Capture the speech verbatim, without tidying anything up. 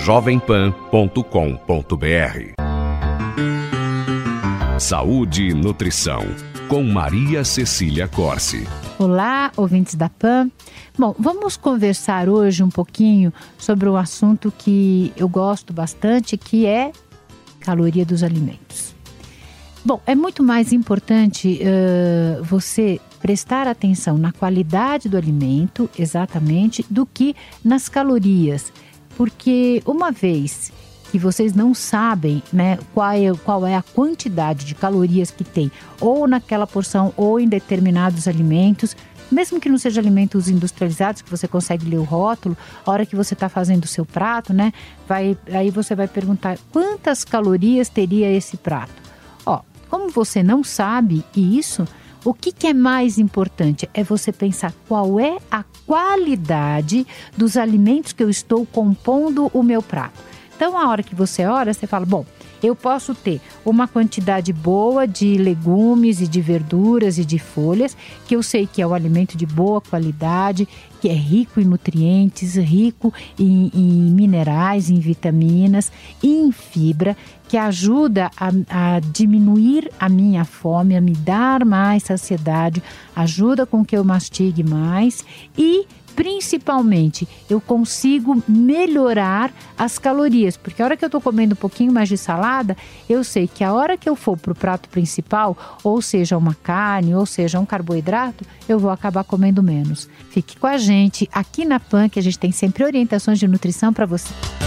jovem pan ponto com ponto br. Saúde e Nutrição, com Maria Cecília Corsi. Olá, ouvintes da Pan. Bom, vamos conversar hoje um pouquinho sobre um assunto que eu gosto bastante, que é caloria dos alimentos. Bom, é muito mais importante uh, você prestar atenção na qualidade do alimento, exatamente, do que nas calorias. Porque uma vez que vocês não sabem, né, qual é, qual é a quantidade de calorias que tem ou naquela porção ou em determinados alimentos, mesmo que não sejam alimentos industrializados, que você consegue ler o rótulo, a hora que você está fazendo o seu prato, né, vai, aí você vai perguntar quantas calorias teria esse prato. Ó, como você não sabe isso, o que, que é mais importante é você pensar qual é a qualidade dos alimentos que eu estou compondo o meu prato. Então, a hora que você olha, você fala, bom, eu posso ter uma quantidade boa de legumes e de verduras e de folhas, que eu sei que é um alimento de boa qualidade, que é rico em nutrientes, rico em, em minerais, em vitaminas e em fibra, que ajuda a, a diminuir a minha fome, a me dar mais saciedade, ajuda com que eu mastigue mais e principalmente, eu consigo melhorar as calorias, porque a hora que eu estou comendo um pouquinho mais de salada, eu sei que a hora que eu for para o prato principal, ou seja uma carne, ou seja um carboidrato, eu vou acabar comendo menos. Fique com a gente aqui na Pan, que a gente tem sempre orientações de nutrição para você.